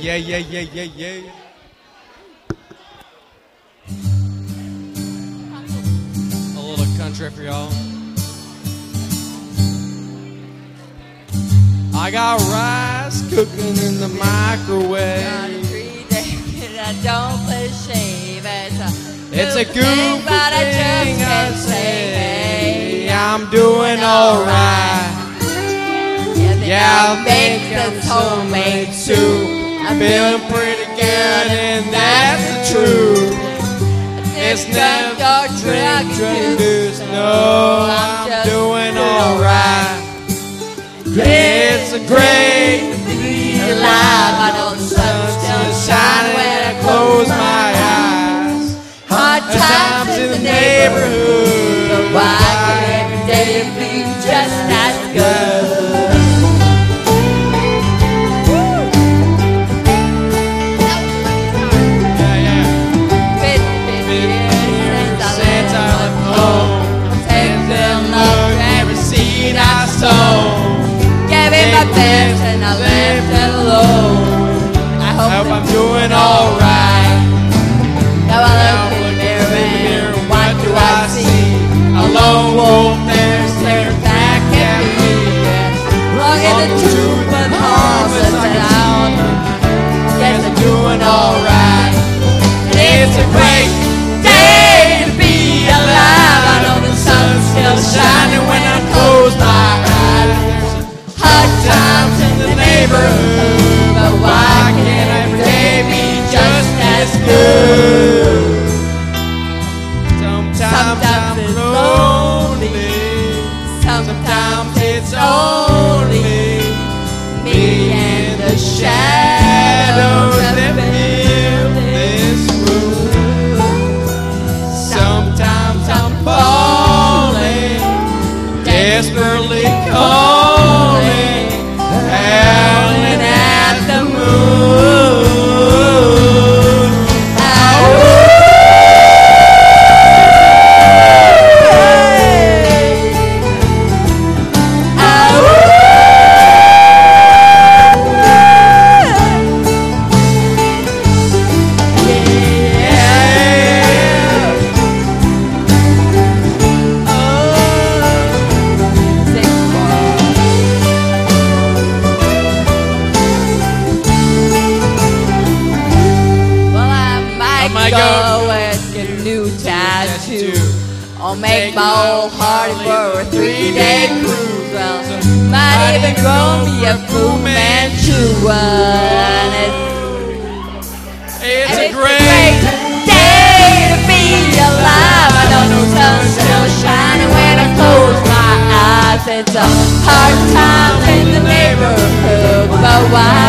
Yeah, yeah, yeah, yeah, yeah. A little country for y'all. I got rice cooking in the microwave. 3 days I don't play shave. It's a goofy thing, but I just thing I can't say. I'm doing alright. Yeah, I think it's homemade soup. I'm feeling pretty good, and that's the truth. It's not your drug use. No, I'm doing alright. It's a great to be alive. I know the sun's still shining when I close my eyes. Hard times in the neighborhood, but why can't every day be just as good? Best and I left it alone. I hope I'm doing alright. Now I look in the mirror and what do I see? A lone wolf there staring back at me. Long in the truth but harmless and out. Guess I'm doing alright. And it's a great day to be alive. I know the sun's still shining when I close my eyes. Hard times in the neighborhood, but why can't every day be just as good? Sometimes it's lonely, sometimes it's only me and the shadows that fill this room. Sometimes I'm falling, desperately calling. Howling at the moon. I'll make my old hearty for a 3-day cruise. Well, might even grow me a Fu Manchu. It's a great day to be alive. I know the sun's still shining when I close my eyes. It's a hard time in the neighborhood, but why